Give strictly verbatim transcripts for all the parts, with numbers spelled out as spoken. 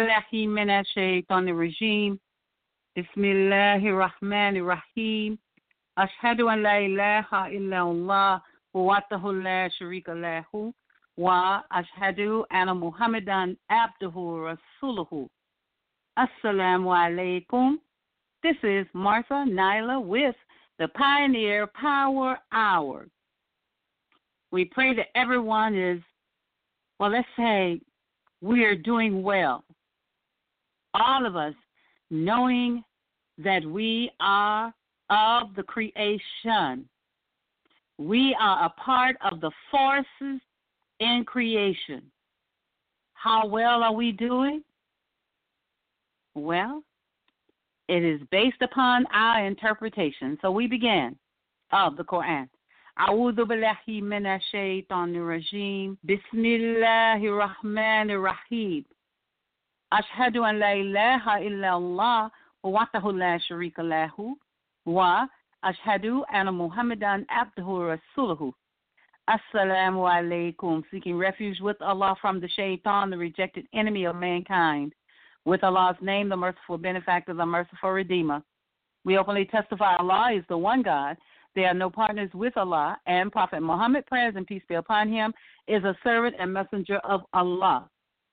billahi minash shaitanir rajim. Bismillahir rahmanir rahim. Ashhadu an la ilaha illallah wa wahdahu la sharika lahu wa ashhadu anna Muhammadan abduhu wa rasuluhu. Assalamu alaikum. This is Martha Nyla with the Pioneer Power Hour. We pray that everyone is, well, let's say we are doing well. All of us knowing that we are of the creation. We are a part of the forces in creation. How well are we doing? Well, it is based upon our interpretation. So we began of the Quran. A'udhu billahi minash shaitanir rajim. Bismillahir rahmanir rahim. Ashhadu an la ilaha illallah wa wahdahu la sharika lahu wa ashhadu anna Muhammadan abduhu wa rasuluhu. Assalamu alaikum. Seeking refuge with Allah from the shaitan, the rejected enemy of mankind. With Allah's name, the merciful benefactor, the merciful redeemer. We openly testify Allah is the one God. There are no partners with Allah, and Prophet Muhammad, prayers and peace be upon him, is a servant and messenger of Allah.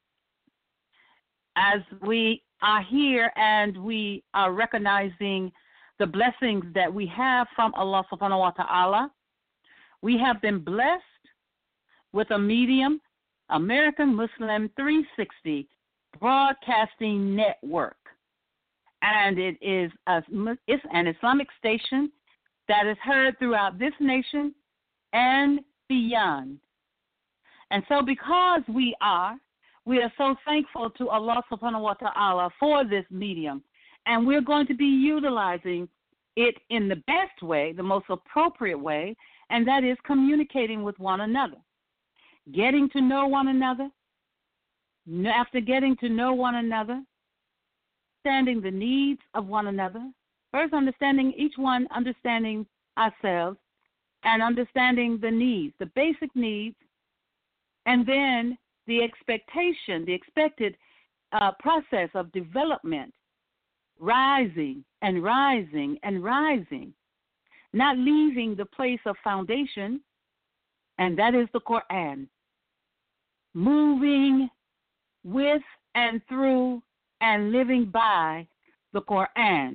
As we are here and we are recognizing the blessings that we have from Allah subhanahu wa ta'ala, we have been blessed with a medium, American Muslim three sixty Broadcasting Network. And it is a, it's an Islamic station that is heard throughout this nation and beyond. And so because we are, we are so thankful to Allah subhanahu wa ta'ala for this medium. And we're going to be utilizing it in the best way, the most appropriate way, and that is communicating with one another. Getting to know one another. After getting to know one another, understanding the needs of one another, first understanding each one, understanding ourselves, and understanding the needs, the basic needs, and then the expectation, the expected uh, process of development, rising and rising and rising, not leaving the place of foundation, and that is the Quran, moving with and through and living by the Quran.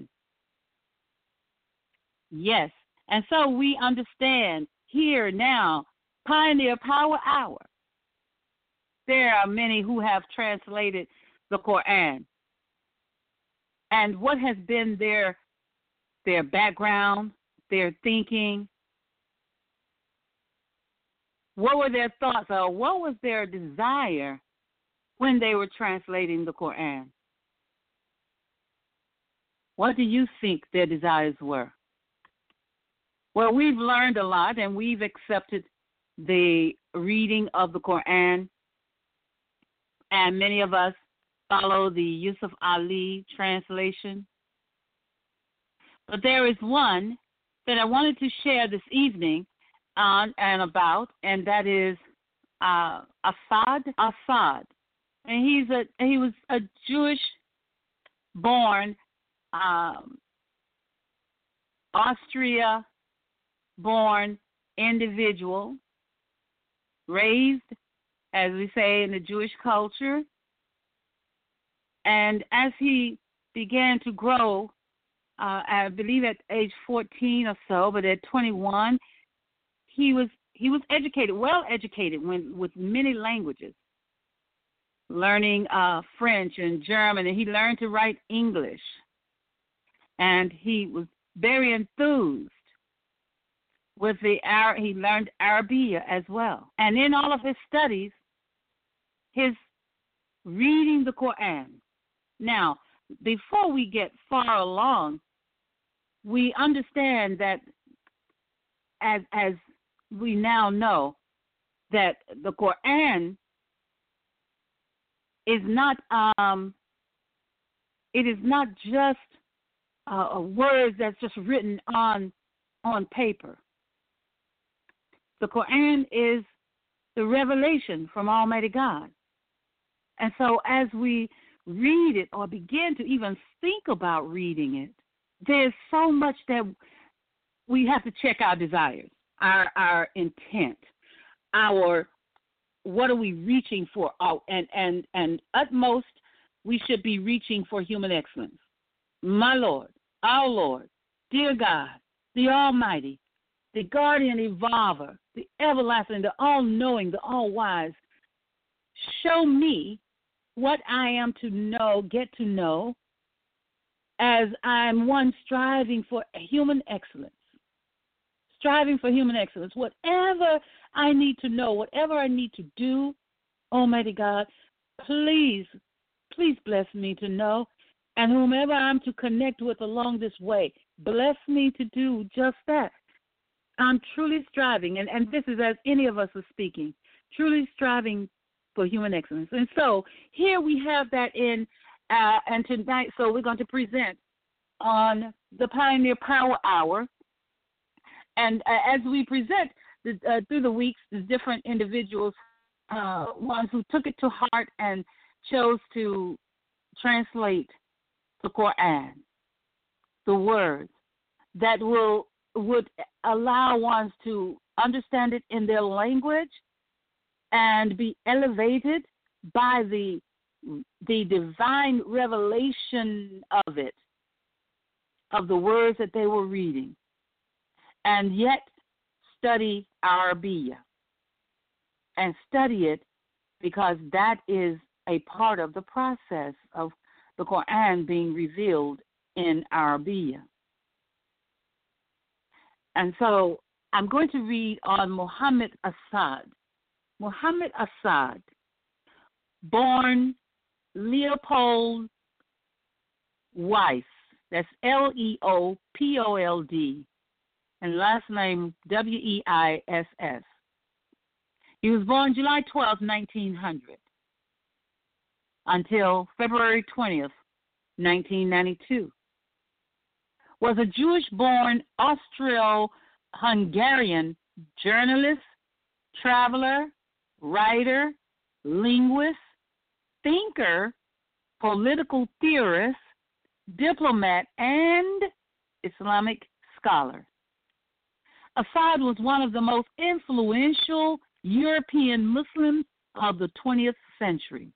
Yes, and so we understand here now, Pioneer Power Hour. There are many who have translated the Quran. And what has been their their background, their thinking? What were their thoughts, or what was their desire when they were translating the Quran? What do you think their desires were? Well, we've learned a lot, and we've accepted the reading of the Quran, and many of us follow the Yusuf Ali translation. But there is one that I wanted to share this evening on and about, and that is uh, Asad Assad. And he's a he was a Jewish-born, um, Austria-born individual, raised, as we say, in the Jewish culture. And as he began to grow, uh, I believe at age fourteen or so, but at twenty-one, he was he was educated, well educated, when, with many languages. Learning uh, French and German, and he learned to write English. And he was very enthused with the Arab. He learned Arabic as well. And in all of his studies, his reading the Quran. Now, before we get far along, we understand that, as as we now know, that the Quran is not um, it is not just uh, a word that's just written on on paper. The Quran is the revelation from Almighty God. And so as we read it or begin to even think about reading it, there's so much that we have to check our desires, our our intent, our what are we reaching for? Oh, and, and, and utmost, we should be reaching for human excellence. My Lord, our Lord, dear God, the Almighty, the guardian evolver, the everlasting, the all-knowing, the all-wise, show me what I am to know, get to know, as I'm one striving for human excellence. Striving for human excellence. Whatever I need to know, whatever I need to do, Almighty God, please, please bless me to know. And whomever I'm to connect with along this way, bless me to do just that. I'm truly striving, and, and this is as any of us are speaking, truly striving for human excellence. And so here we have that in, uh, and tonight, so we're going to present on the Pioneer Power Hour. And uh, as we present the, uh, through the weeks, the different individuals, uh, ones who took it to heart and chose to translate the Quran, the words that will would allow ones to understand it in their language and be elevated by the the divine revelation of it, of the words that they were reading. And yet study Arabiya and study it because that is a part of the process of the Quran being revealed in Arabiya. And so I'm going to read on Muhammad Asad. Muhammad Asad, born Leopold Weiss, that's L E O P O L D, and last name W E I S S. He was born July twelfth, nineteen hundred, until February twentieth, nineteen ninety-two. Was a Jewish-born Austro-Hungarian journalist, traveler, writer, linguist, thinker, political theorist, diplomat, and Islamic scholar. Assad was one of the most influential European Muslims of the twentieth century.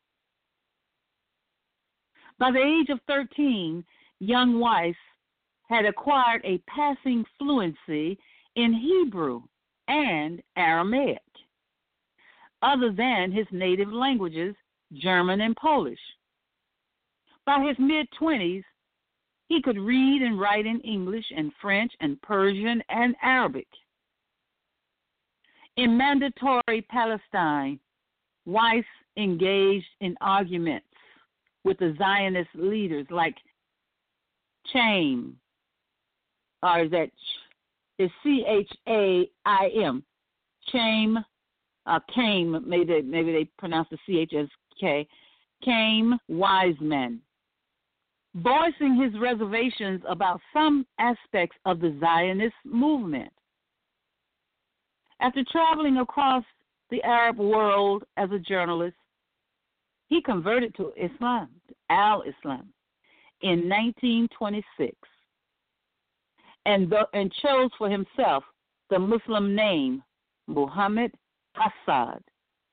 By the age of thirteen, young Weiss had acquired a passing fluency in Hebrew and Aramaic, other than his native languages, German and Polish. By his mid-twenties, he could read and write in English and French and Persian and Arabic. In Mandatory Palestine, Weiss engaged in arguments with the Zionist leaders like Chaim, or that is C H A I M, Chaim, uh, Chaim, maybe they, maybe they pronounce the C H as K, Chaim Weizmann, voicing his reservations about some aspects of the Zionist movement. After traveling across the Arab world as a journalist, he converted to Islam, Al-Islam, in nineteen twenty-six, and, the, and chose for himself the Muslim name Muhammad Asad.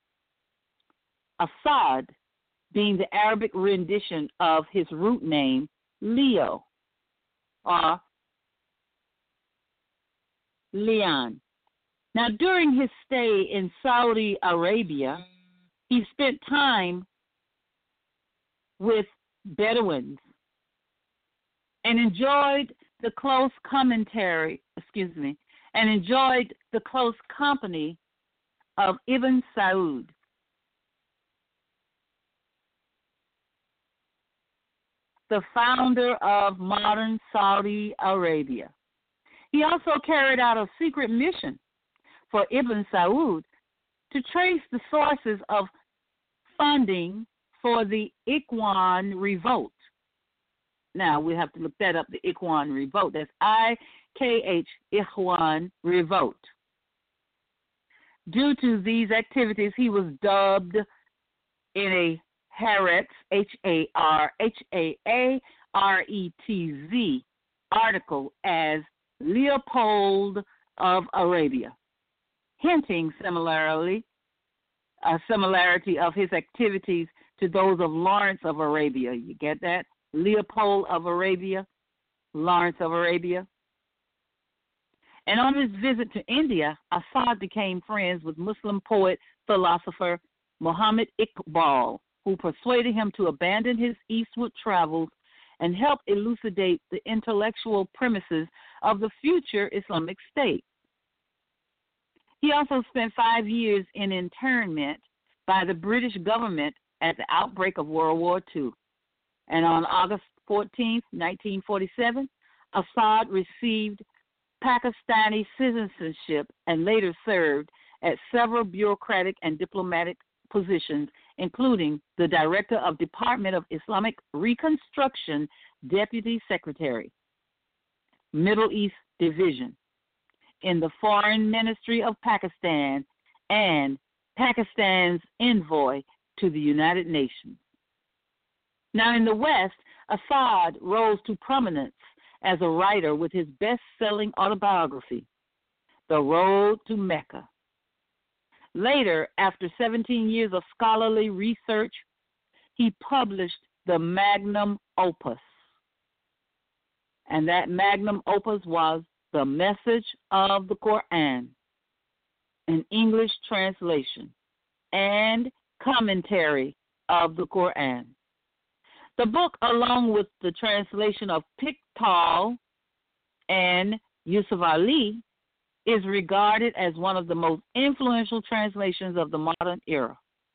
Asad being the Arabic rendition of his root name, Leo, or Leon. Now, during his stay in Saudi Arabia, he spent time with Bedouins and enjoyed the close commentary, excuse me, and enjoyed the close company of Ibn Saud. The founder of modern Saudi Arabia. He also carried out a secret mission for Ibn Saud to trace the sources of funding for the Ikhwan revolt. Now, we have to look that up, the Ikhwan revolt. That's I K H, Ikhwan revolt. Due to these activities, he was dubbed in a Haaretz, H A R H A A R E T Z, article as Leopold of Arabia, hinting similarly a similarity of his activities to those of Lawrence of Arabia. You get that? Leopold of Arabia, Lawrence of Arabia. And on his visit to India, Assad became friends with Muslim poet, philosopher Muhammad Iqbal, who persuaded him to abandon his eastward travels and help elucidate the intellectual premises of the future Islamic State. He also spent five years in internment by the British government at the outbreak of World War Two. And on August fourteenth, nineteen forty-seven, Assad received Pakistani citizenship and later served at several bureaucratic and diplomatic positions, including the Director of Department of Islamic Reconstruction, Deputy Secretary, Middle East Division, in the Foreign Ministry of Pakistan, and Pakistan's envoy to the United Nations. Now, in the West, Assad rose to prominence as a writer with his best-selling autobiography, The Road to Mecca. Later, after seventeen years of scholarly research, he published the magnum opus. And that magnum opus was The Message of the Quran, an English translation and commentary of the Quran. The book, along with the translation of Pickthall and Yusuf Ali, is regarded as one of the most influential translations of the modern era.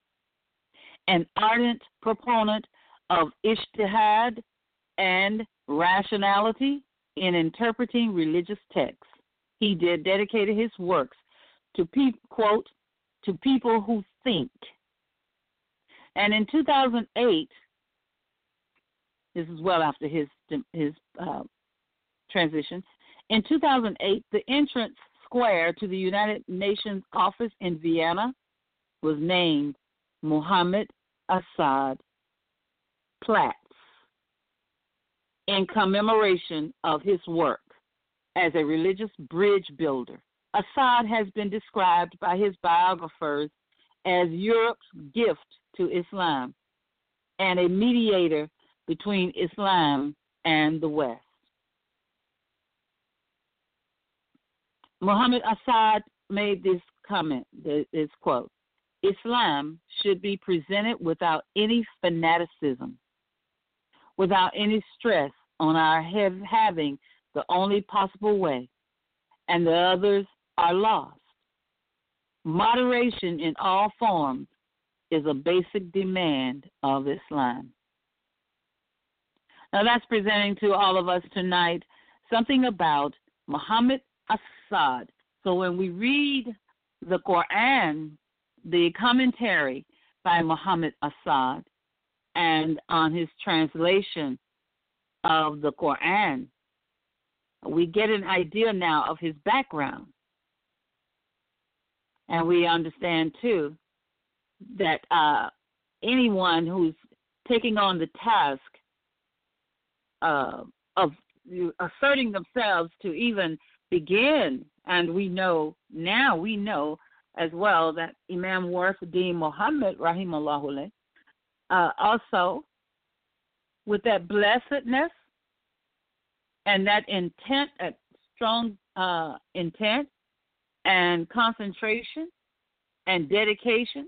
An ardent proponent of ijtihad and rationality in interpreting religious texts, he did dedicated his works to pe- quote to people who think. And in two thousand eight, this is well after his his uh, transition. In two thousand eight, the entrance square to the United Nations office in Vienna was named Muhammad Assad Platz in commemoration of his work as a religious bridge builder. Assad has been described by his biographers as Europe's gift to Islam and a mediator between Islam and the West. Muhammad Assad made this comment, this quote, Islam should be presented without any fanaticism, without any stress on our have, having the only possible way, and the others are lost. Moderation in all forms is a basic demand of Islam. Now that's presenting to all of us tonight something about Muhammad Assad. So when we read the Quran, the commentary by Muhammad Assad, and on his translation of the Quran, we get an idea now of his background. And we understand, too, that uh, anyone who's taking on the task uh, of asserting themselves to even begin, and we know, now we know as well that Imam Warithuddin Muhammad, rahimahullah, uh, also with that blessedness and that intent, that strong uh, intent and concentration and dedication,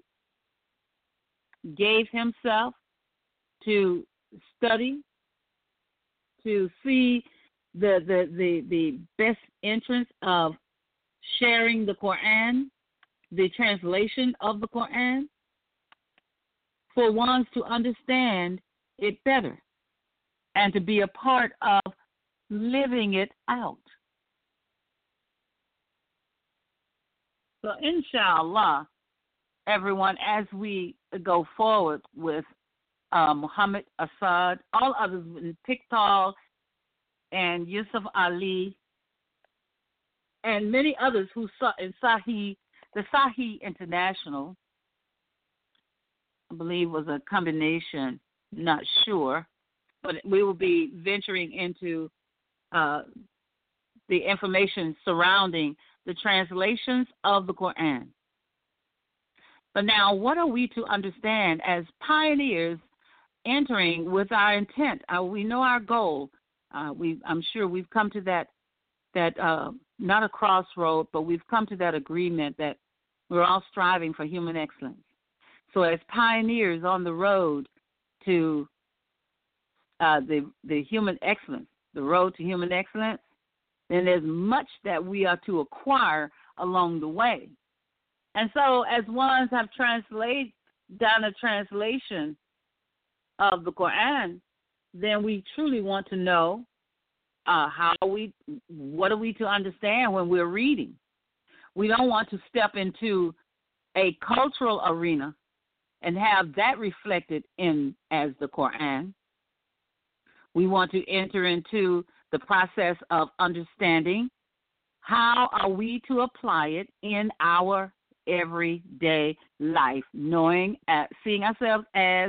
gave himself to study, to see the the the, the best interest of sharing the Quran, the translation of the Quran, for ones to understand it better and to be a part of living it out. So inshallah, everyone, as we go forward with uh, Muhammad Assad, all others in Pickthall and Yusuf Ali, and many others who saw in Sahih, the Sahih International, I believe was a combination, not sure, but we will be venturing into uh, the information surrounding the translations of the Quran. But now, what are we to understand as pioneers entering with our intent? Uh, we know our goal. Uh, we, I'm sure we've come to that, that uh, not a crossroad, but we've come to that agreement that we're all striving for human excellence. So as pioneers on the road to uh, the, the human excellence, the road to human excellence, then there's much that we are to acquire along the way. And so as ones have translated, done a translation of the Quran, then we truly want to know uh, how we, what are we to understand when we're reading. We don't want to step into a cultural arena and have that reflected in as the Quran. We want to enter into the process of understanding how are we to apply it in our everyday life, knowing, uh, seeing ourselves as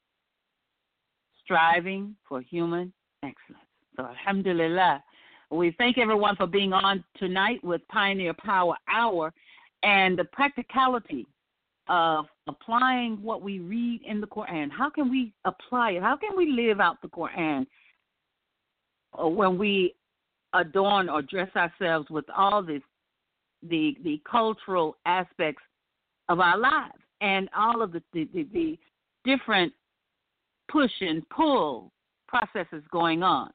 striving for human excellence. So, alhamdulillah, we thank everyone for being on tonight with Pioneer Power Hour and the practicality of applying what we read in the Quran. How can we apply it? How can we live out the Quran when we adorn or dress ourselves with all this, the the cultural aspects of our lives and all of the, the, the, the different push and pull processes going on?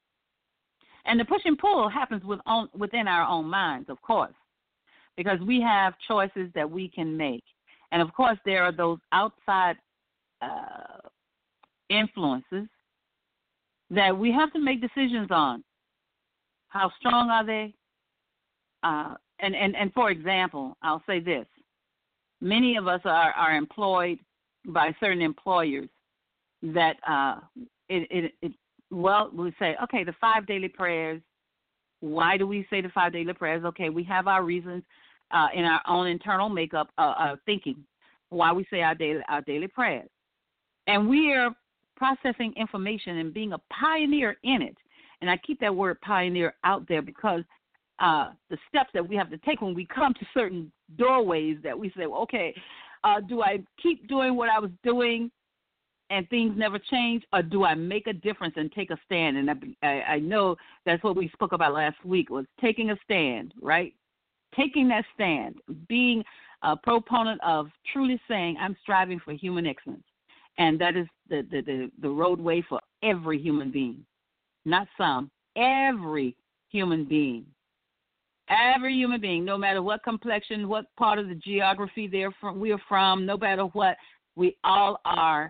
And the push and pull happens with on, within our own minds, of course, because we have choices that we can make. And, of course, there are those outside uh, influences that we have to make decisions on. How strong are they? Uh, and, and, and, for example, I'll say this. Many of us are, are employed by certain employers that uh, it, it, it, well, we say, okay, the five daily prayers. Why do we say the five daily prayers? Okay, we have our reasons uh, in our own internal makeup uh, uh, thinking why we say our daily, our daily prayers. And we are processing information and being a pioneer in it. And I keep that word pioneer out there because uh, the steps that we have to take when we come to certain doorways that we say, well, okay, uh, do I keep doing what I was doing and things never change, or do I make a difference and take a stand? And I, I, I know that's what we spoke about last week, was taking a stand, right? Taking that stand, being a proponent of truly saying, I'm striving for human excellence. And that is the, the, the, the roadway for every human being, not some, every human being. Every human being, no matter what complexion, what part of the geography they're from, we're from, no matter what, we all are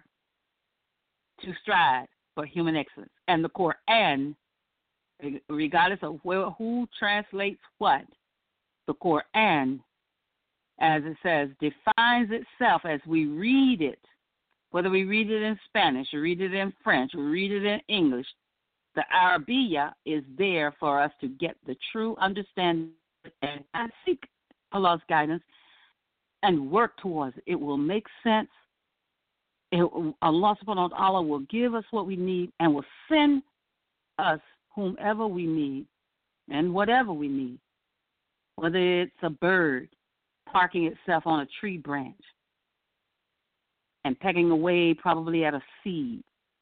to strive for human excellence. And the Quran, regardless of where, who translates what, the Quran, as it says, defines itself as we read it, whether we read it in Spanish or read it in French or read it in English. The Arabiya is there for us to get the true understanding and seek Allah's guidance and work towards it. It will make sense. It, Allah subhanahu wa ta'ala will give us what we need and will send us whomever we need and whatever we need, whether it's a bird parking itself on a tree branch and pecking away probably at a seed,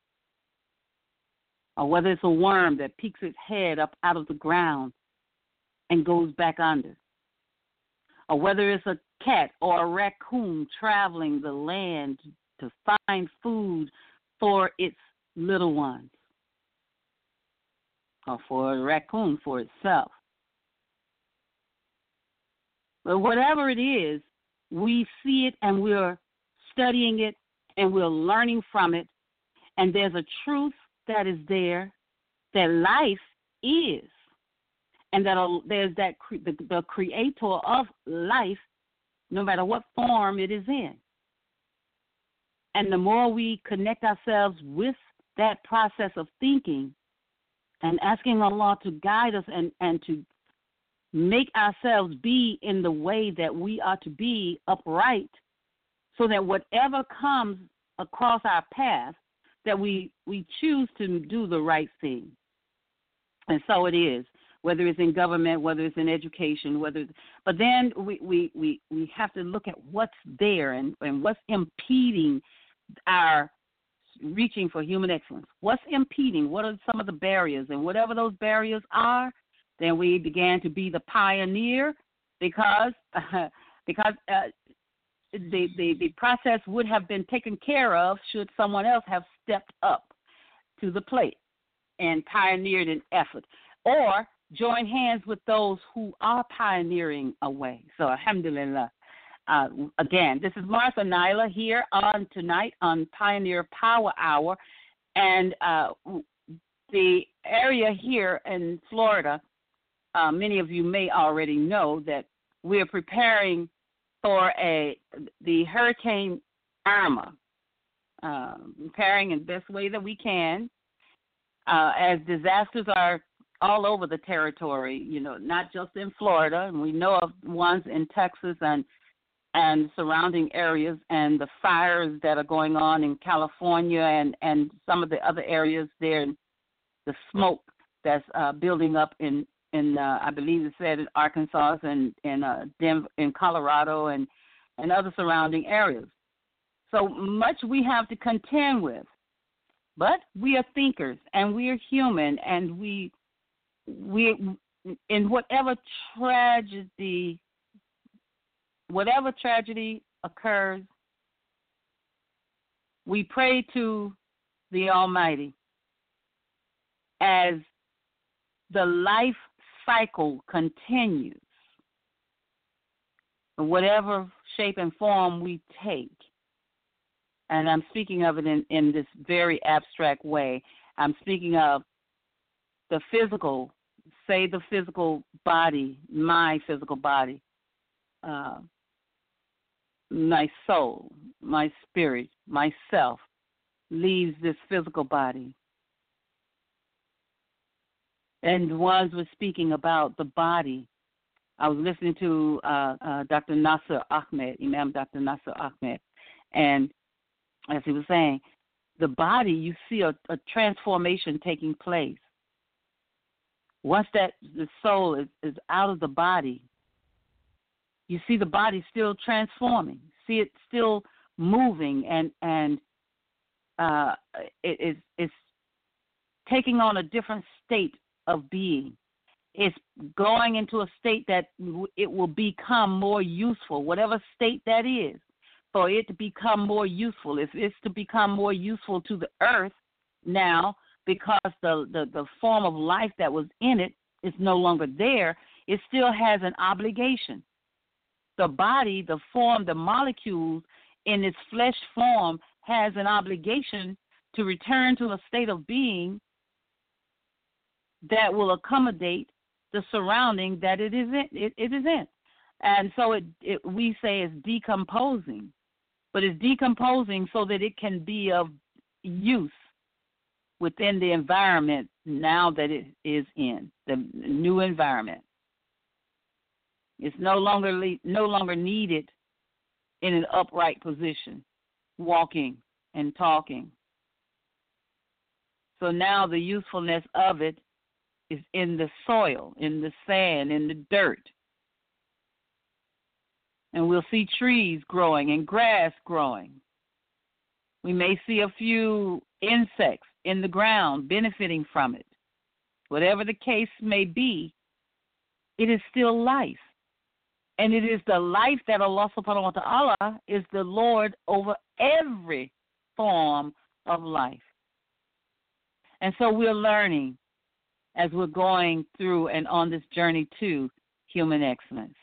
or whether it's a worm that peeks its head up out of the ground and goes back under, or whether it's a cat or a raccoon traveling the land to find food for its little ones, or for a raccoon for itself. But whatever it is, we see it and we're studying it and we're learning from it, and there's a truth that is there, that life is, and that there's that the, the creator of life, no matter what form it is in. And the more we connect ourselves with that process of thinking and asking Allah to guide us and, and to make ourselves be in the way that we are to be, upright, so that whatever comes across our path, that we, we choose to do the right thing. And so it is, whether it's in government, whether it's in education, whether but then we, we, we, we have to look at what's there and, and what's impeding our reaching for human excellence. What's impeding? What are some of the barriers? And whatever those barriers are, then we began to be the pioneer because uh, because uh, the, the, the process would have been taken care of should someone else have stepped up to the plate and pioneered an effort, or join hands with those who are pioneering a way. So, alhamdulillah. Uh, again, this is Martha Nyla here on tonight on Pioneer Power Hour, and uh, the area here in Florida, uh, many of you may already know that we're preparing for a the Hurricane Irma, uh, preparing in the best way that we can, uh, as disasters are all over the territory, you know, not just in Florida, and we know of ones in Texas and and surrounding areas, and the fires that are going on in California and, and some of the other areas there, the smoke that's uh, building up in, in uh, I believe it said in Arkansas and in uh, Denver, in Colorado and, and other surrounding areas. So much we have to contend with, but we are thinkers and we are human, and we we in whatever tragedy Whatever tragedy occurs, we pray to the Almighty as the life cycle continues, in whatever shape and form we take. And I'm speaking of it in, in this very abstract way. I'm speaking of the physical, say the physical body, my physical body, uh, my soul, my spirit, myself leaves this physical body. And ones were speaking about the body. I was listening to uh, uh, Doctor Nasser Ahmed, Imam Doctor Nasser Ahmed, and as he was saying, the body, you see a, a transformation taking place. Once that the soul is, is out of the body, you see the body still transforming, see it still moving, and and uh, it, it's, it's taking on a different state of being. It's going into a state that it will become more useful, whatever state that is, for it to become more useful. If it's to become more useful to the earth now, because the, the, the form of life that was in it is no longer there, it still has an obligation. The body, the form, the molecules in its flesh form has an obligation to return to a state of being that will accommodate the surrounding that it is in. It, it is in. And so it, it we say it's decomposing, but it's decomposing so that it can be of use within the environment now that it is in, the new environment. It's no longer le- no longer needed in an upright position, walking and talking. So now the usefulness of it is in the soil, in the sand, in the dirt. And we'll see trees growing and grass growing. We may see a few insects in the ground benefiting from it. Whatever the case may be, it is still life. And it is the life that Allah subhanahu wa ta'ala is the Lord over every form of life. And so we're learning as we're going through and on this journey to human excellence.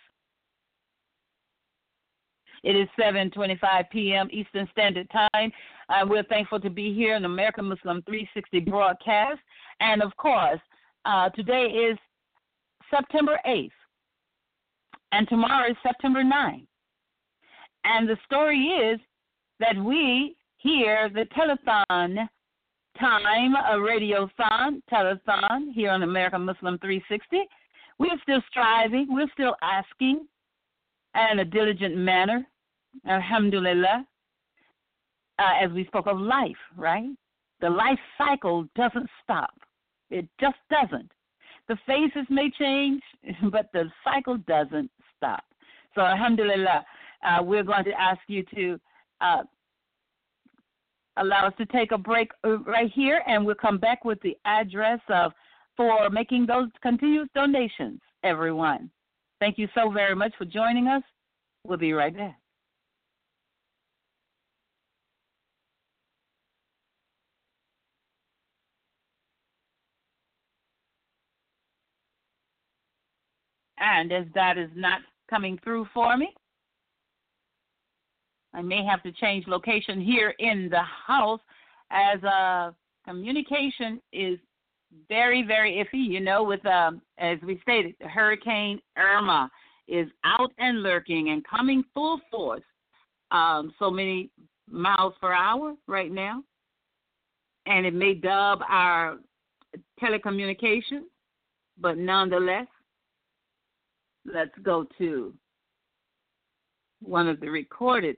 It is seven twenty-five p.m. Eastern Standard Time. Uh, we're thankful to be here in the American Muslim three sixty broadcast. And, of course, uh, today is September eighth. And tomorrow is September ninth. And the story is that we here, the telethon time, a radiothon, telethon here on American Muslim three sixty, we're still striving, we're still asking in a diligent manner Alhamdulillah, uh, as we spoke of life, right? The life cycle doesn't stop. It just doesn't. The phases may change, but the cycle doesn't stop. So, alhamdulillah, uh, we're going to ask you to uh, allow us to take a break right here, and we'll come back with the address of for making those continuous donations, everyone. Thank you so very much for joining us. We'll be right back. And as that is not coming through for me, I may have to change location here in the house as uh, communication is very, very iffy. You know, with, um, as we stated, Hurricane Irma is out and lurking and coming full force, um, so many miles per hour right now. And it may dub our telecommunications, but nonetheless, let's go to one of the recorded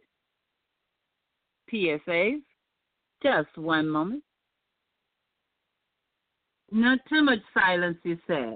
P S As. Just one moment. Not too much silence, you say.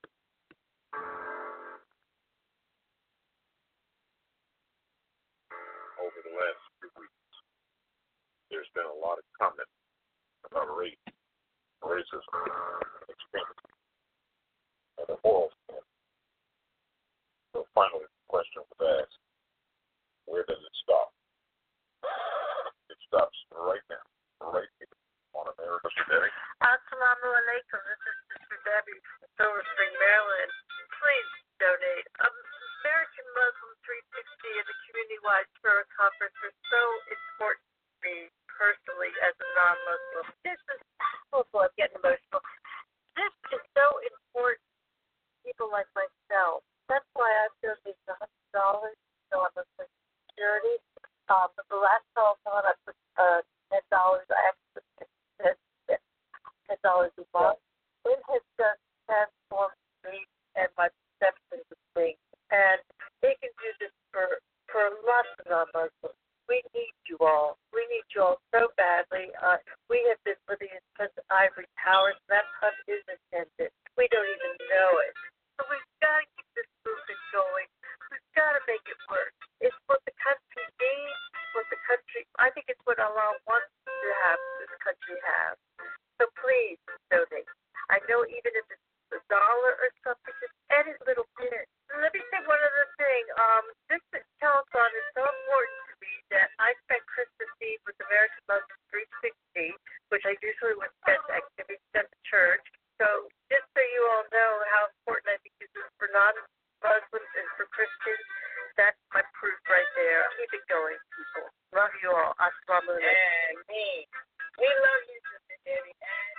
Over the last few weeks, there's been a lot of comment about race, racism, extremism, and the moral standard. So finally, the question was asked, where does it stop? It stops right now, right here on America Today. Assalamu alaikum. This is Sister Debbie from Silver Spring, Maryland. Please donate. Um, American Muslim three sixty and the community-wide prayer conference are so important to me personally as a non-Muslim. This is, oh boy, I'm getting emotional. This is so important to people like myself. That's why I've donated one hundred dollars to non-Muslim security. Um, but the last call on, I put uh, ten dollars. I actually put ten dollars a month. It has just transformed me and my perceptions of things. And they can do this for, for lots of non-Muslims. We need you all. We need you all so badly. Uh, we have been living in such ivory towers, and that pun is intended. We don't even know it. So we've got to keep this movement going. We've got to make it work. It's what the country needs, what the country, I think it's what Allah wants to have this country have. So please donate. I know even if it's a dollar or something, just any little bit. Let me say one other thing. Um, this telethon is so important to me that I spent Christmas Eve with American Muslim three sixty, which I usually would spend activities at the church. So just so you all know how important I think this is for non-Muslims and for Christians, that's my proof right there. Keep it going, people. Love you all. Assalamu alaikum. Me. We love you, Sister Debbie.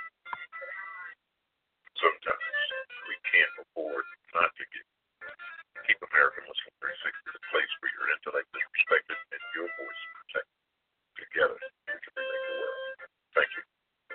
Sometimes we can't afford not to get, keep American Muslim three sixty a place where your intellect is respected and your voice is protected. Together, we can remake the world. Thank you.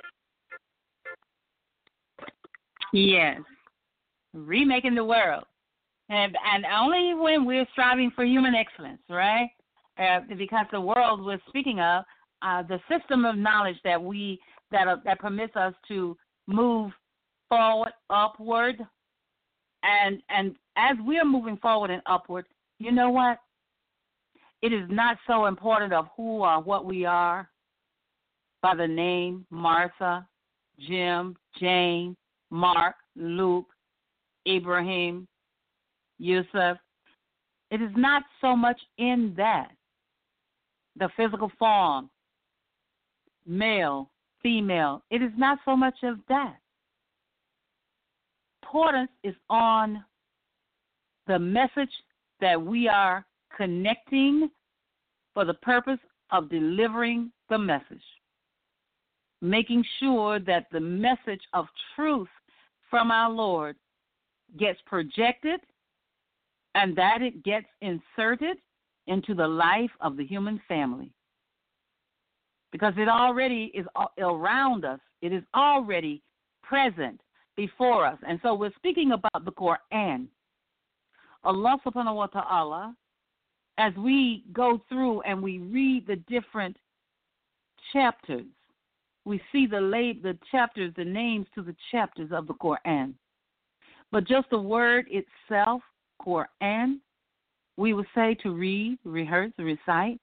Yes, remaking the world. And, and only when we're striving for human excellence, right? Uh, because the world we're speaking of, uh, the system of knowledge that we that uh, that permits us to move forward, upward, and and as we're moving forward and upward, you know what? It is not so important of who or what we are by the name Martha, Jim, Jane, Mark, Luke, Ibrahim, Yusuf. It is not so much in that. The physical form, male, female, it is not so much of that. Importance is on the message that we are connecting for the purpose of delivering the message, making sure that the message of truth from our Lord gets projected and that it gets inserted into the life of the human family. Because it already is around us. It is already present before us. And so we're speaking about the Quran. Allah subhanahu wa ta'ala as we go through and we read the different chapters, we see the late, the chapters, the names to the chapters of the Quran. But just the word itself, Quran, we would say to read, rehearse, recite.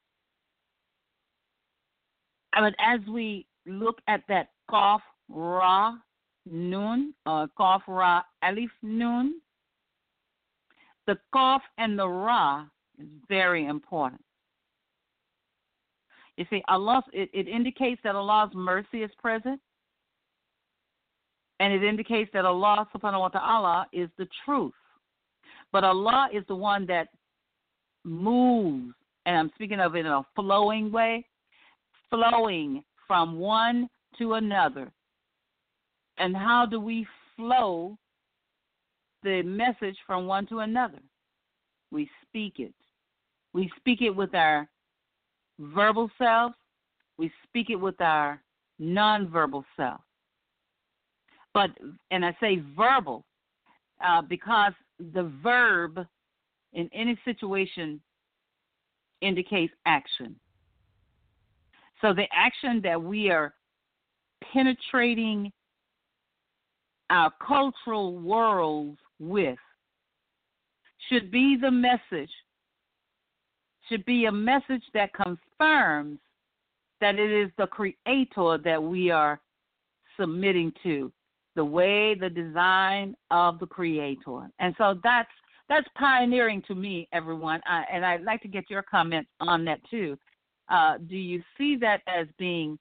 But as we look at that Qaf, Ra, Nun, or Qaf, Ra, Alif, Nun, the Qaf and the Ra is very important. You see, Allah, it, it indicates that Allah's mercy is present, and it indicates that Allah subhanahu wa ta'ala is the truth. But Allah is the one that moves, and I'm speaking of it in a flowing way, flowing from one to another. And how do we flow the message from one to another? We speak it. We speak it with our verbal selves. We speak it with our nonverbal self. But, and I say verbal, uh, because the verb in any situation indicates action. So the action that we are penetrating our cultural worlds with should be the message, should be a message that confirms that it is the Creator that we are submitting to, the way, the design of the Creator. And so that's that's pioneering to me, everyone. I, and I'd like to get your comments on that too. Uh, do you see that as being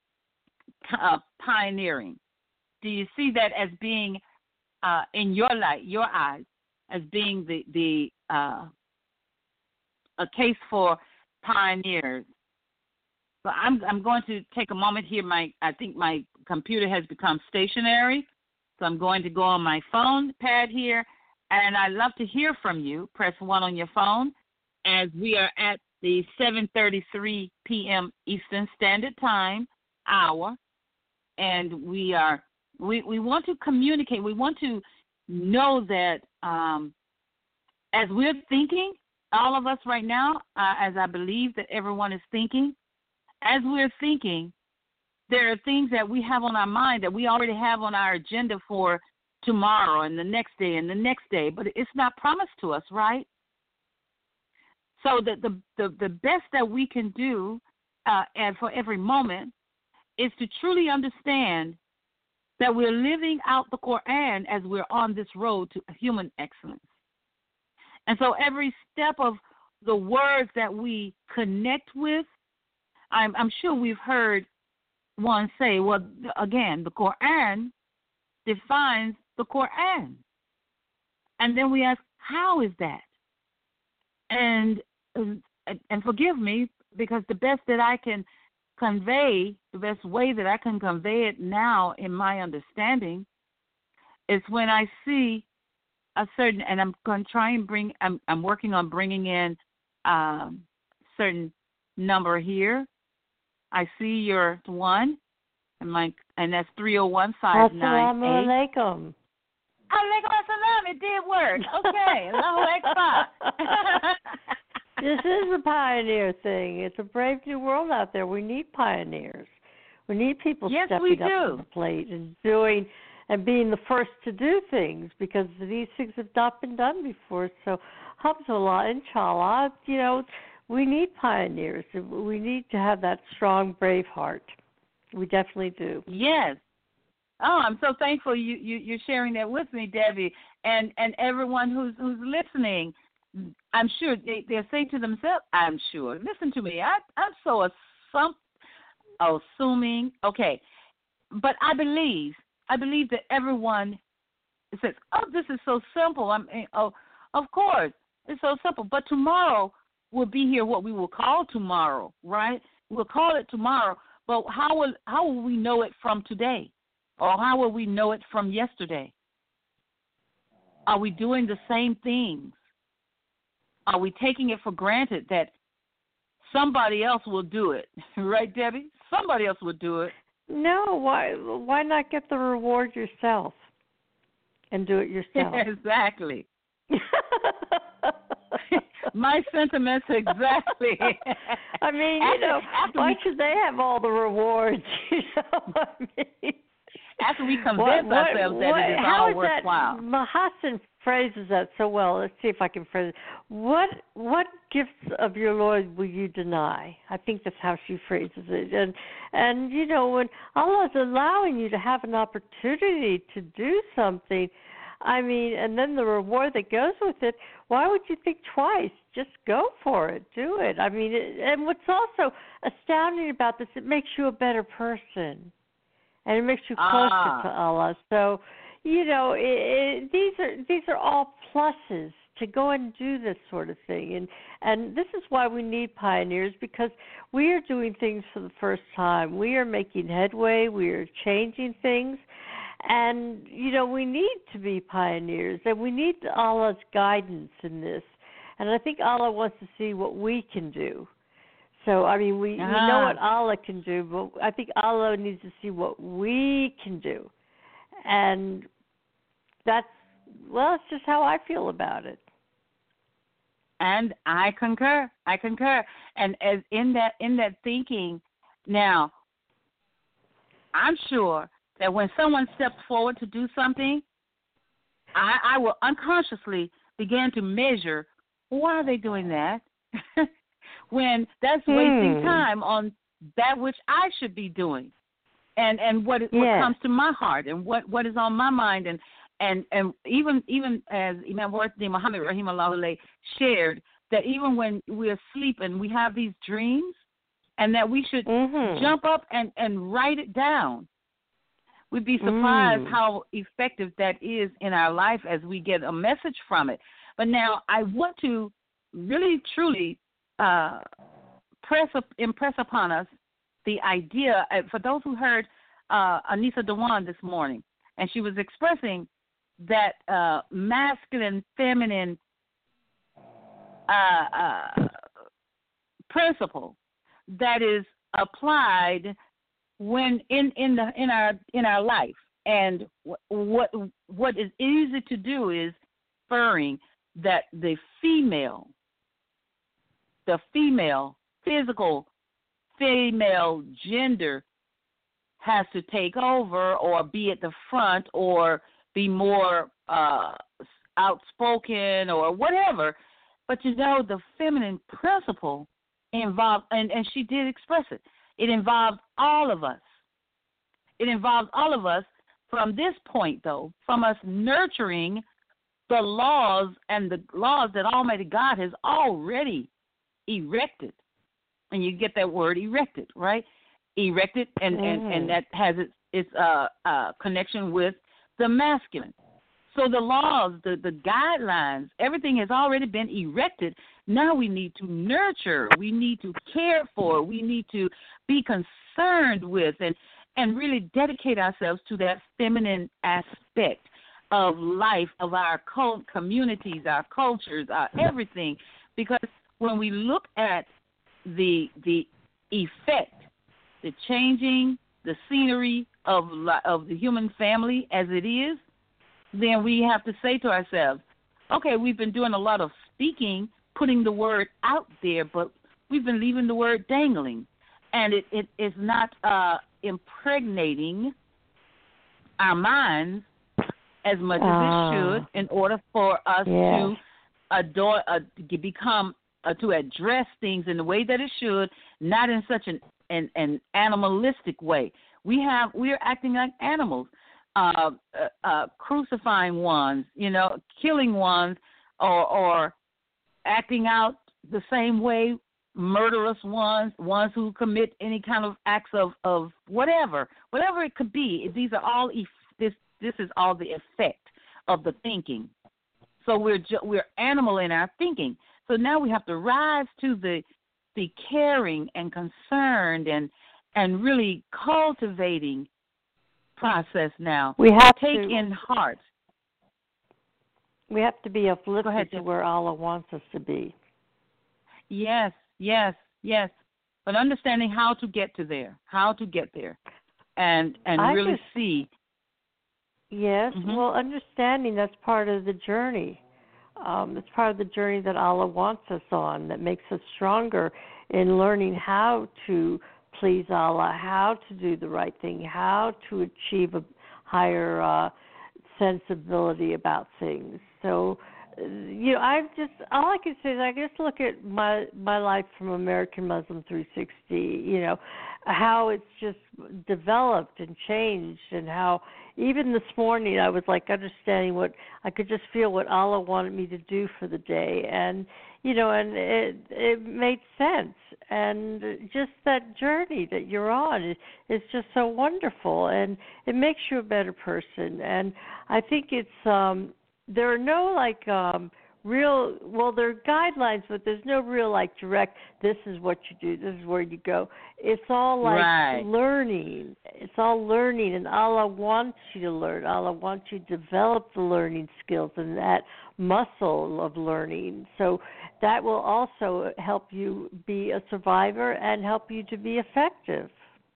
uh, pioneering? Do you see that as being, uh, in your light, your eyes, as being the the uh, a case for pioneers? So I'm I'm going to take a moment here. My I think my computer has become stationary, so I'm going to go on my phone pad here, and I'd love to hear from you. Press one on your phone as we are at the seven thirty-three p.m. Eastern Standard Time hour, and we are we we want to communicate. We want to know that um, as we're thinking, all of us right now, uh, as I believe that everyone is thinking, as we're thinking, there are things that we have on our mind that we already have on our agenda for tomorrow and the next day and the next day, but it's not promised to us, right? So the the, the, the best that we can do uh, and for every moment is to truly understand that we're living out the Quran as we're on this road to human excellence. And so every step of the words that we connect with, I'm, I'm sure we've heard one say, well, again, the Quran defines the Quran. And then we ask, how is that? And and forgive me, because the best that I can convey, the best way that I can convey it now in my understanding is when I see a certain, and I'm going to try and bring, I'm, I'm working on bringing in um, certain number here. I see your one, and my, and that's three oh one five nine eight. Assalamu alaikum. Alaikum assalam. It did work. Okay. Allahu Akbar. This is a pioneer thing. It's a brave new world out there. We need pioneers. We need people yes, stepping up to the plate and doing and being the first to do things, because these things have not been done before. So, alhamdulillah, inshallah, you know, we need pioneers. We need to have that strong, brave heart. We definitely do. Yes. Oh, I'm so thankful you, you you're sharing that with me, Debbie, and and everyone who's who's listening. I'm sure they they're saying to themselves, I'm sure. Listen to me. I I'm so assum- assuming. Okay, but I believe I believe that everyone says, oh, this is so simple. I'm oh, of course it's so simple. But tomorrow will be here. What we will call tomorrow, right? We'll call it tomorrow. But how will how will we know it from today? Or how will we know it from yesterday? Are we doing the same things? Are we taking it for granted that somebody else will do it? Right, Debbie? Somebody else will do it. No, why why not get the reward yourself and do it yourself? Exactly. My sentiments exactly. I mean, you after, know, after why we, should they have all the rewards? You know, I mean, after we convince what, what, ourselves that what, it is how all is worthwhile. that? Mahassan phrases that so well. Let's see if I can phrase it. What what gifts of your Lord will you deny? I think that's how she phrases it. And and you know, when Allah is allowing you to have an opportunity to do something, I mean, and then the reward that goes with it, why would you think twice? Just go for it. Do it. I mean, it, and what's also astounding about this, it makes you a better person. And it makes you closer ah. to Allah. So, you know, it, it, these are these are all pluses to go and do this sort of thing. And and this is why we need pioneers, because we are doing things for the first time. We are making headway. We are changing things. And, you know, we need to be pioneers, and we need Allah's guidance in this. And I think Allah wants to see what we can do. So, I mean, we, uh-huh. we know what Allah can do, but I think Allah needs to see what we can do. And that's, well, it's just how I feel about it. And I concur. I concur. And as in that in that thinking, now, I'm sure that when someone steps forward to do something, I, I will unconsciously begin to measure, why are they doing that? When that's wasting hmm. time on that which I should be doing, and and what yes. what comes to my heart, and what, what is on my mind, and and, and even even as Imam Wardi Muhammad Rahimahullah shared, that even when we're asleep and we have these dreams, and that we should mm-hmm. jump up and, and write it down. We'd be surprised mm. how effective that is in our life as we get a message from it. But now I want to really, truly uh, press up, impress upon us the idea, uh, for those who heard uh, Anissa Dewan this morning, and she was expressing that uh, masculine, feminine uh, uh, principle that is applied when in, in the in our in our life, and what what is easy to do is inferring that the female, the female physical female gender has to take over or be at the front or be more uh, outspoken or whatever. But you know, the feminine principle involved, and, and she did express it, it involved all of us. It involved all of us from this point, though, from us nurturing the laws and the laws that Almighty God has already erected. And you get that word erected, right? Erected, and, mm. and, and that has its, its uh, uh, connection with the masculine. So the laws, the, the guidelines, everything has already been erected. Now we need to nurture, we need to care for, we need to be concerned with, and, and really dedicate ourselves to that feminine aspect of life, of our cult communities, our cultures, our everything. Because when we look at the the effect, the changing, the scenery of of the human family as it is, then we have to say to ourselves, okay, we've been doing a lot of speaking, putting the word out there, but we've been leaving the word dangling. And it, it is not uh, impregnating our minds as much uh, as it should in order for us yeah. to adore, uh, to become, uh, to address things in the way that it should, not in such an, an, an animalistic way. We have, we are acting like animals. Uh, uh, uh, crucifying ones, you know, killing ones, or, or acting out the same way, murderous ones, ones who commit any kind of acts of, of whatever, whatever it could be. These are all, this this is all the effect of the thinking. So we're ju- we're animal in our thinking. So now we have to rise to the the caring and concerned and and really cultivating process now. We have take to, in heart. We have to be uplifted ahead, to where Allah wants us to be. Yes, yes, yes. But understanding how to get to there, how to get there, and and I really just, see. Yes, mm-hmm. well, understanding that's part of the journey. Um, it's part of the journey that Allah wants us on, that makes us stronger in learning how to please Allah, how to do the right thing, how to achieve a higher uh, sensibility about things. So, you know, I just all I can say is I just look at my my life from American Muslim three sixty. You know, how it's just developed and changed, and how even this morning I was like understanding what I could just feel what Allah wanted me to do for the day, and you know, and it it made sense. And just that journey that you're on is, is just so wonderful, and it makes you a better person. And I think it's um, there are no like um, real well, there are guidelines, but there's no real like direct. This is what you do. This is where you go. It's all like right. learning. It's all learning, and Allah wants you to learn. Allah wants you to develop the learning skills and that muscle of learning. So that will also help you be a survivor and help you to be effective.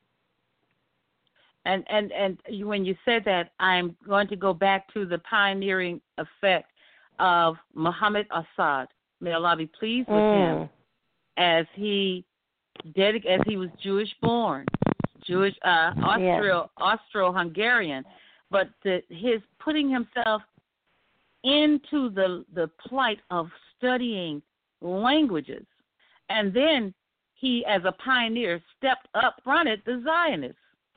And and and you, when you said that, I'm going to go back to the pioneering effect of Muhammad Assad. May Allah be pleased with mm. him, as he dedic- as he was Jewish born, Jewish uh, Austro yeah. Austro-Hungarian, but the, his putting himself into the the plight of studying languages, and then he, as a pioneer, stepped up, fronted the Zionists.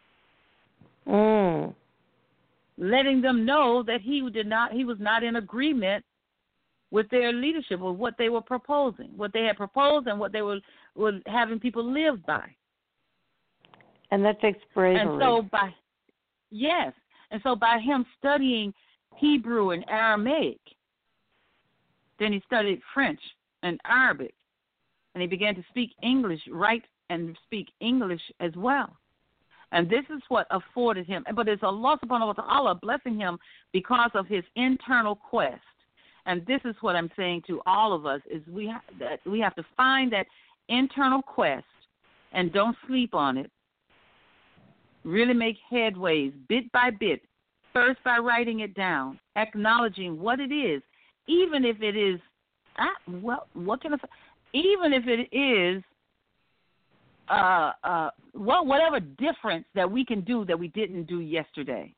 Mm. Letting them know that he did not, he was not in agreement with their leadership or what they were proposing, what they had proposed, and what they were, were having people live by. And that takes bravery. And so by yes, and so by him studying Hebrew and Aramaic, then he studied French and Arabic, and he began to speak English, write and speak English as well. And this is what afforded him, but it's Allah subhanahu wa ta'ala blessing him because of his internal quest. And this is what I'm saying to all of us, is we ha- that we have to find that internal quest and don't sleep on it. Really make headways bit by bit, first by writing it down, acknowledging what it is, even if it is, ah, well, what can I say? Even if it is Uh, uh, well, whatever difference that we can do that we didn't do yesterday,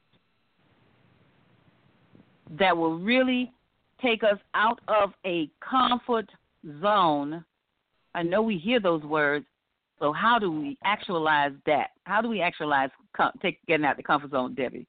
that will really take us out of a comfort zone. I know we hear those words, so how do we actualize that? How do we actualize com- take getting out the comfort zone, Debbie?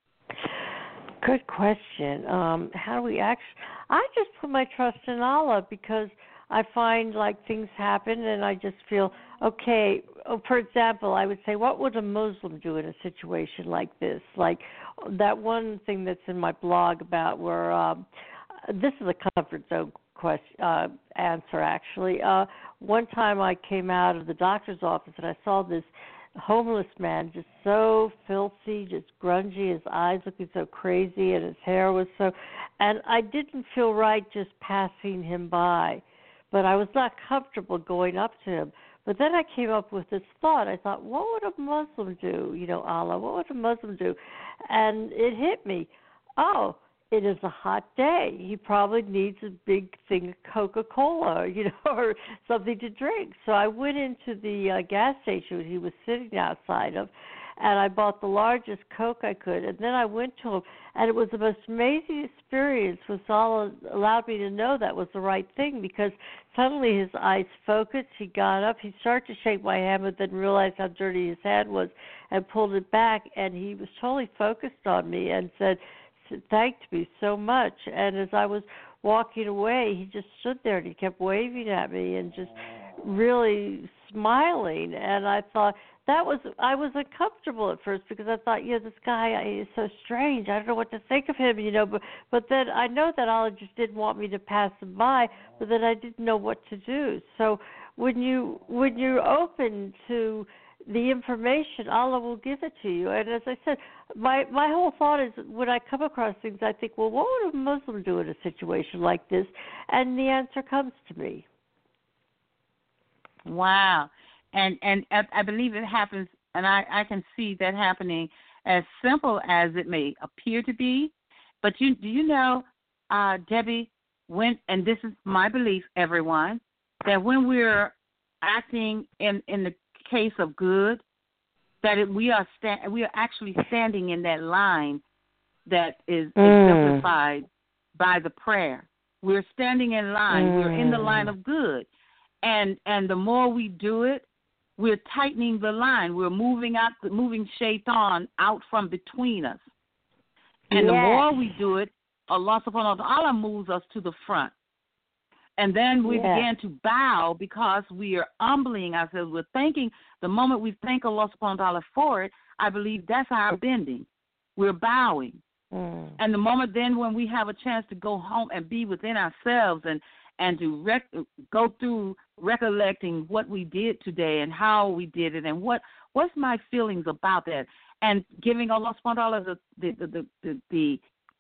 Good question. Um, how do we actually? I just put my trust in Allah, because I find like things happen and I just feel, okay, for example, I would say, what would a Muslim do in a situation like this? Like that one thing that's in my blog about where um, this is a comfort zone question, uh, answer, actually. Uh, one time I came out of the doctor's office and I saw this homeless man, just so filthy, just grungy, his eyes looking so crazy, and his hair was so, and I didn't feel right just passing him by. But I was not comfortable going up to him. But then I came up with this thought. I thought, what would a Muslim do? You know, Allah, what would a Muslim do? And it hit me. Oh, it is a hot day. He probably needs a big thing of Coca-Cola, you know, or something to drink. So I went into the uh, gas station he was sitting outside of, and I bought the largest Coke I could. And then I went to him, and it was the most amazing experience, which all allowed me to know that was the right thing, because suddenly his eyes focused. He got up. He started to shake my hand, but then realized how dirty his hand was and pulled it back, and he was totally focused on me and said, thanked me so much. And as I was walking away, he just stood there and he kept waving at me and just really smiling. And I thought, that was, I was uncomfortable at first, because I thought, you know, this guy is so strange. I don't know what to think of him, you know. But but then I know that Allah just didn't want me to pass him by, but then I didn't know what to do. So when you when you're open to the information, Allah will give it to you. And as I said, my my whole thought is, when I come across things, I think, well, what would a Muslim do in a situation like this? And the answer comes to me. Wow. And and I believe it happens, and I, I can see that happening, as simple as it may appear to be. But you do you know, uh, Debbie, when, and this is my belief, everyone, that when we're acting in, in the case of good, that it, we are sta- we are actually standing in that line that is Mm. exemplified by the prayer. We're standing in line. Mm. We're in the line of good, and and the more we do it, we're tightening the line. We're moving out, moving Shaitan out from between us. And the Yes. more we do it, Allah subhanahu wa ta'ala moves us to the front. And then we Yes. begin to bow because we are humbling ourselves. We're thanking, the moment we thank Allah subhanahu wa ta'ala for it, I believe that's our bending. We're bowing. Mm. And the moment then when we have a chance to go home and be within ourselves and, and to rec- go through recollecting what we did today and how we did it and what what's my feelings about that, and giving Allah subhanahu wa ta'ala the the the the, the,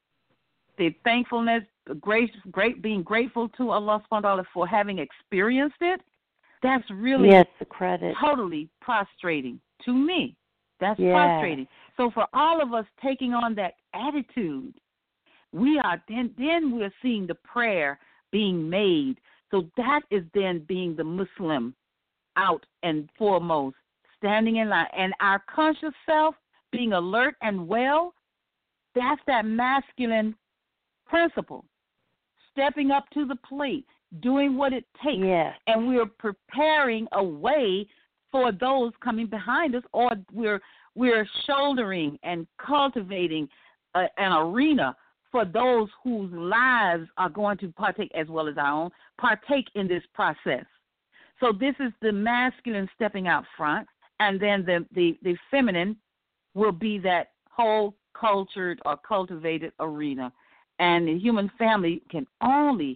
the thankfulness, the grace, great being grateful to Allah subhanahu wa ta'ala for having experienced it, that's really Yes, the credit. totally prostrating to me. That's Yes. prostrating. So for all of us taking on that attitude, we are then then we're seeing the prayer being made. So that is then being the Muslim out and foremost, standing in line. And our conscious self being alert and well, that's that masculine principle. Stepping up to the plate, doing what it takes. Yes. And we're preparing a way for those coming behind us, or we're we're shouldering and cultivating a, an arena for those whose lives are going to partake, as well as our own, partake in this process. So this is the masculine stepping out front, and then the, the, the feminine will be that whole cultured or cultivated arena. And the human family can only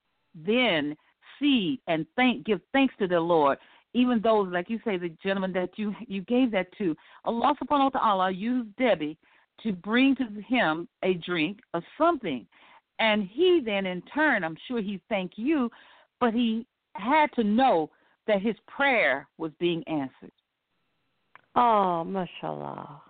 then see and thank, give thanks to the Lord. Even those, like you say, the gentleman that you, you gave that to, Allah subhanahu wa ta'ala used Debbie to bring to him a drink or something. And he then, in turn, I'm sure he thanked you, but he had to know that his prayer was being answered. Oh, mashallah.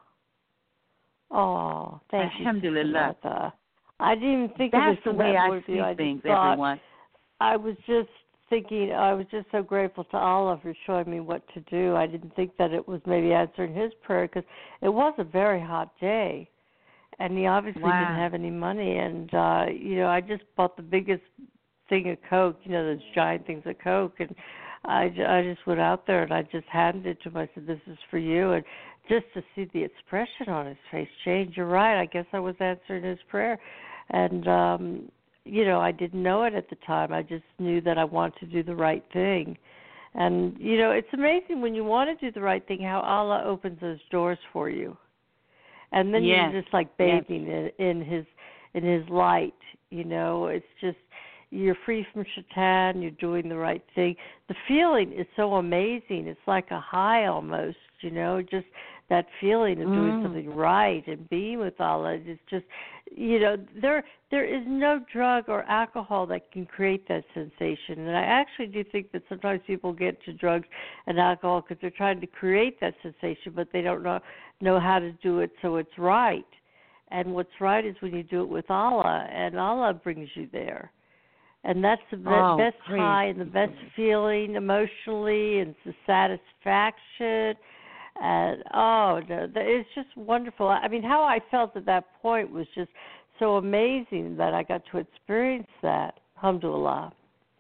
Oh, thank Alhamdulillah. you. Alhamdulillah. I didn't even think That's of it the from way that I point of see view. I things, thought, everyone. I was just thinking, I was just so grateful to Allah for showing me what to do. I didn't think that it was maybe answering his prayer, because it was a very hot day. And he obviously Wow. didn't have any money. And, uh, you know, I just bought the biggest thing of Coke, you know, those giant things of Coke. And I, I just went out there and I just handed it to him. I said, this is for you. And just to see the expression on his face change, you're right. I guess I was answering his prayer. And, um, you know, I didn't know it at the time. I just knew that I wanted to do the right thing. And, you know, it's amazing when you want to do the right thing, how Allah opens those doors for you. And then Yes. you're just like bathing yes. in, in his in his light, you know. It's just, you're free from shaitan, you're doing the right thing. The feeling is so amazing. It's like a high almost, you know, just that feeling of mm. doing something right and being with Allah. It's just, you know, there there is no drug or alcohol that can create that sensation. And I actually do think that sometimes people get to drugs and alcohol because they're trying to create that sensation, but they don't know know how to do it so it's right. And what's right is when you do it with Allah, and Allah brings you there. And that's the be- oh, best great. high and the best feeling emotionally, and it's the satisfaction. And, oh, no, it's just wonderful. I mean, how I felt at that point was just so amazing that I got to experience that. Alhamdulillah.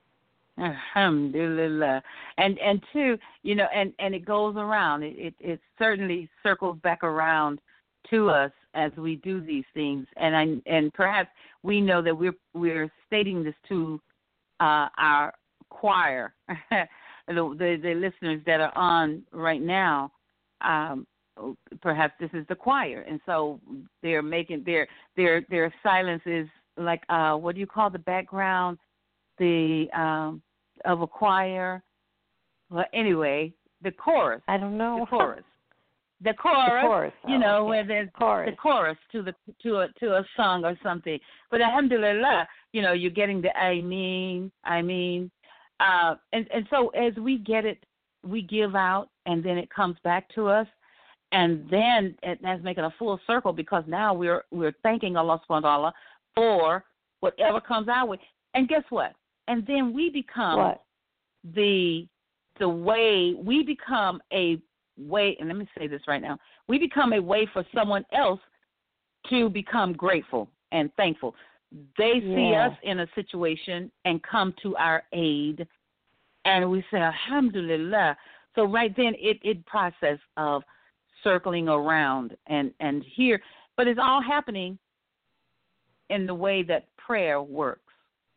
Alhamdulillah. And and two, you know, and, and it goes around. It, it it certainly circles back around to us as we do these things. And I, and perhaps we know that we're we're stating this to uh, our choir, the, the the listeners that are on right now. Um, perhaps this is the choir, and so they're making their their their silence is like uh, what do you call the background? The um, of a choir. Well, anyway, the chorus. I don't know. The chorus. The chorus. The chorus. You oh, know, okay. where there's chorus. the chorus to the to a to a song or something. But alhamdulillah, you know, you're getting the I mean, I mean, uh, and and so as we get it, we give out, and then it comes back to us, and then it, that's making a full circle because now we're we're thanking Allah subhanahu wa ta'ala for whatever comes our way. And guess what? And then we become what? the the way, we become a way, and let me say this right now, we become a way for someone else to become grateful and thankful. They see Yeah. us in a situation and come to our aid, and we say, Alhamdulillah. So right then, it it process of circling around and, and here, but it's all happening in the way that prayer works.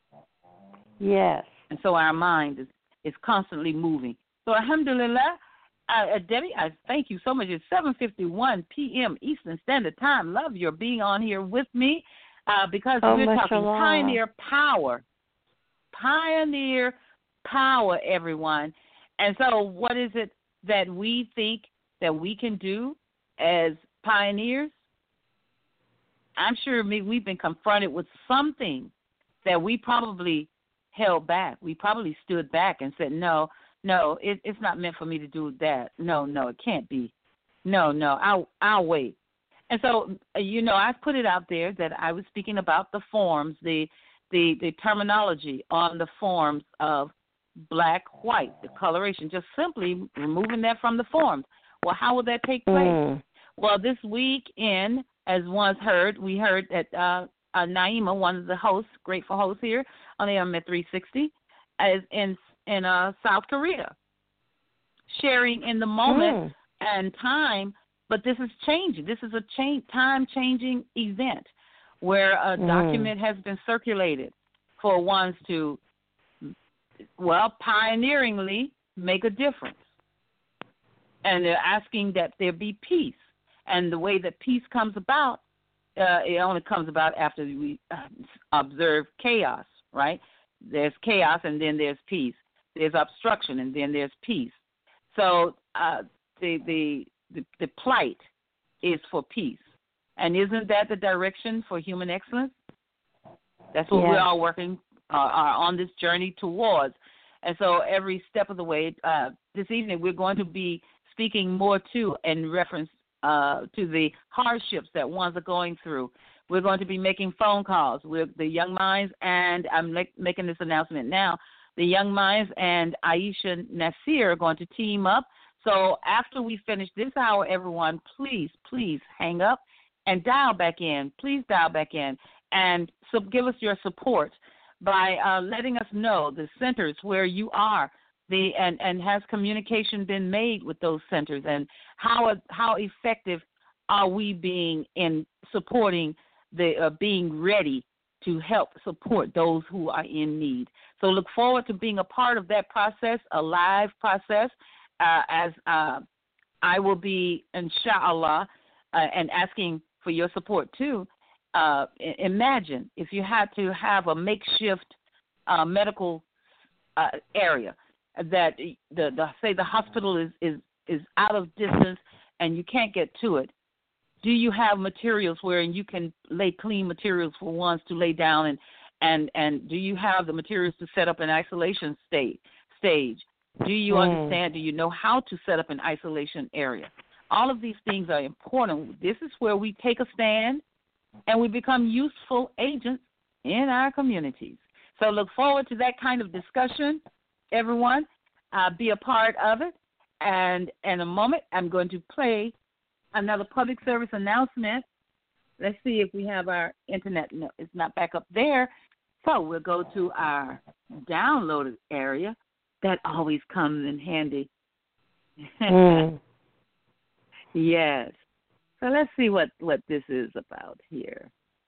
Yes. And so our mind is, is constantly moving. So alhamdulillah, uh, Debbie, I thank you so much. It's seven fifty-one p.m. Eastern Standard Time. Love your being on here with me uh, because Oh, we're talking mashallah. pioneer power. Pioneer power, everyone. And so what is it that we think that we can do as pioneers? I'm sure me, we've been confronted with something that we probably held back. We probably stood back and said, no, no, it, it's not meant for me to do that. No, no, it can't be. No, no, I'll, I'll wait. And so, you know, I put it out there that I was speaking about the forms, the, the, the terminology on the forms of black, white, the coloration, just simply removing that from the forms. Well, how will that take place? Mm. Well, this weekend, as once heard, we heard that uh, uh, Naima, one of the hosts, grateful hosts here on A M at three sixty, is in in uh, South Korea, sharing in the moment Mm. and time. But this is changing. This is a change, time-changing event where a Mm. document has been circulated for ones to, well, pioneeringly make a difference. And they're asking that there be peace. And the way that peace comes about, uh, it only comes about after we uh, observe chaos, right? There's chaos and then there's peace. There's obstruction and then there's peace. So uh, the, the the the plight is for peace. And isn't that the direction for human excellence? That's what Yes. we're all working uh, are on this journey towards. And so every step of the way, uh, this evening we're going to be speaking more to in reference uh, to the hardships that ones are going through. We're going to be making phone calls with the Young Minds, and I'm le- making this announcement now. The Young Minds and Aisha Nasir are going to team up. So after we finish this hour, everyone, please, please hang up and dial back in. Please dial back in and so give us your support by uh, letting us know the centers where you are, the and, and has communication been made with those centers, and how how effective are we being in supporting the uh, being ready to help support those who are in need. So look forward to being a part of that process, a live process, uh, as uh, I will be, inshallah, uh, and asking for your support too. Uh, imagine if you had to have a makeshift uh, medical uh, area that the, the say the hospital is, is, is out of distance and you can't get to it. Do you have materials where you can lay clean materials for ones to lay down, and, and, and do you have the materials to set up an isolation state, stage? Do you Mm. understand? Do you know how to set up an isolation area? All of these things are important. This is where we take a stand and we become useful agents in our communities. So look forward to that kind of discussion, everyone. Uh, be a part of it. And in a moment, I'm going to play another public service announcement. Let's see if we have our internet. No, it's not back up there. So we'll go to our downloaded area. That always comes in handy. Mm. Yes. So let's see what, what this is about here.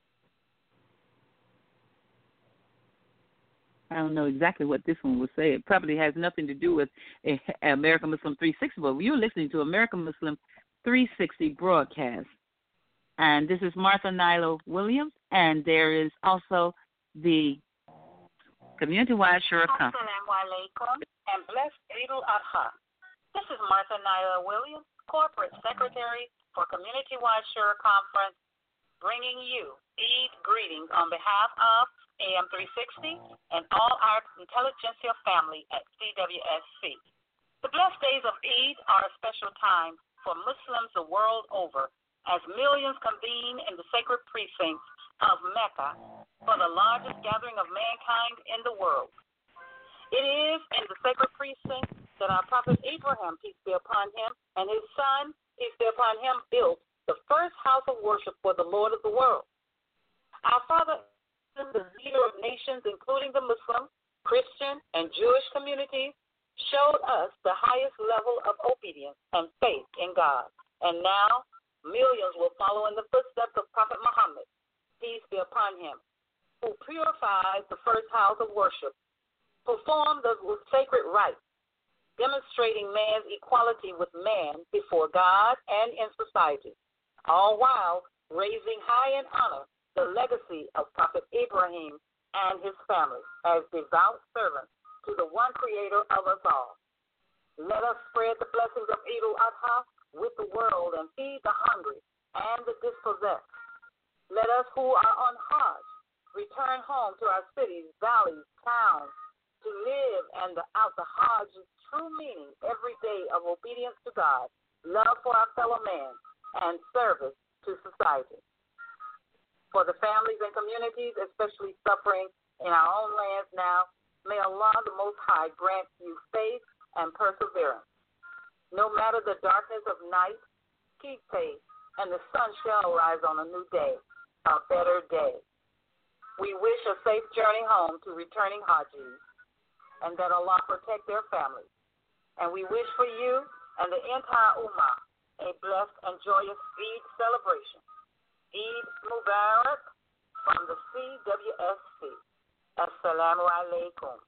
I don't know exactly what this one will say. It probably has nothing to do with uh, American Muslim three sixty, but you're listening to American Muslim three sixty broadcast. And this is Martha Nyla Williams, and there is also the community-wide Shura Conference. Assalamu alaikum and blessed Eid al-Adha. This is Martha Nyla Williams, Corporate Secretary for Community-Wide Shura Conference, bringing you Eid greetings on behalf of A M three sixty and all our intelligentsia family at C W S C. The blessed days of Eid are a special time for Muslims the world over as millions convene in the sacred precincts of Mecca for the largest gathering of mankind in the world. It is in the sacred precinct that our prophet Abraham, peace be upon him, and his son, peace be upon him, built the first house of worship for the Lord of the world. Our Father is the leader of nations, including the Muslim, Christian, and Jewish communities, showed us the highest level of obedience and faith in God. And now, millions will follow in the footsteps of Prophet Muhammad, peace be upon him, who purifies the first house of worship, performed the sacred rites, demonstrating man's equality with man before God and in society, all while raising high in honor the legacy of Prophet Abraham and his family as devout servants to the one creator of us all. Let us spread the blessings of Eid al-Adha with the world and feed the hungry and the dispossessed. Let us who are on Hajj return home to our cities, valleys, towns, to live and the, out the Hajj's true meaning every day of obedience to God, love for our fellow man, and service to society. For the families and communities, especially suffering in our own lands now, may Allah the Most High grant you faith and perseverance. No matter the darkness of night, keep faith, and the sun shall rise on a new day, a better day. We wish a safe journey home to returning Hajis, and that Allah protect their families. And we wish for you and the entire Ummah a blessed and joyous Eid celebration. Eid Mubarak from the C W S C. Assalamu alaikum.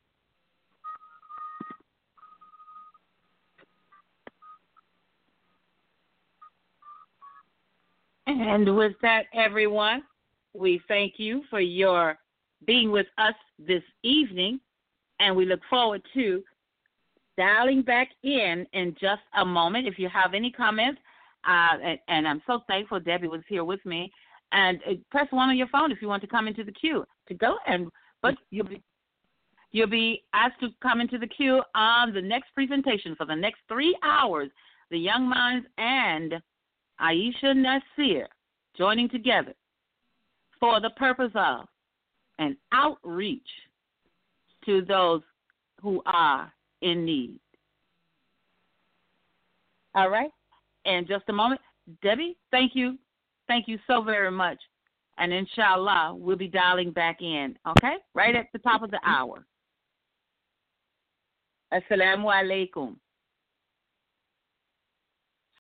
And with that, everyone, we thank you for your being with us this evening. And we look forward to dialing back in in just a moment. If you have any comments, uh, and, and I'm so thankful Debbie was here with me. And uh, press one on your phone if you want to come into the queue to go. And but you'll be you'll be asked to come into the queue on the next presentation for the next three hours. The Young Minds and Aisha Nasir joining together for the purpose of an outreach to those who are in need. All right? In just a moment. Debbie, thank you. Thank you so very much. And inshallah, we'll be dialing back in, okay? Right at the top of the hour. Assalamu alaikum.